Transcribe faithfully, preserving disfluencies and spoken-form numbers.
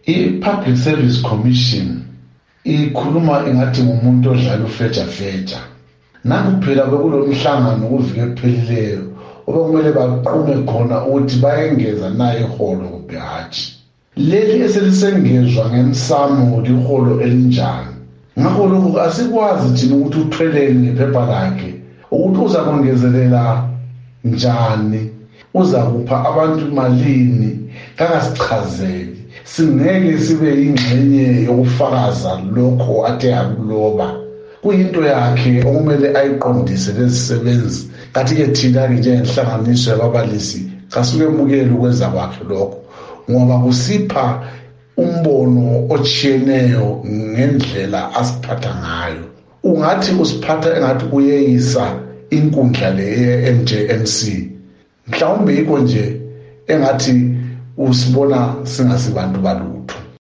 I-Public Service Commission ikhuluma engathi ngumuntu odlala ufeja feja. Nangu phela bekulo mhlangano kuvike ephelileyo obekumele baqume khona ukuthi bayengeza naye iholo kubhaji. Leli eselisengezwa ngemsamo iholo elinjani. Ngakho lokho asikwazi thina ukuthi uthweleni ngephepha lakhe ukuthi uza kongezelela njani, uza kupha abantu malini kangasichazeli. Singeke sibe ingxenye yokufakaza lokho athe akuloba. Kuyinto yakhe okumele ayiqondise lezisebenzi. Kathi-ke thina-ke njengenhlanganiso yababalisi kasuke emukele ukwenza kwakhe lokho ngoba kusipha umbono ochiyeneyo ngendlela asiphatha ngayo. Ungathi usiphatha engathi uyeyisa inkundla le ye-M J M C. Mhlawumbe yikho nje engathi usibona singasibantu balutho.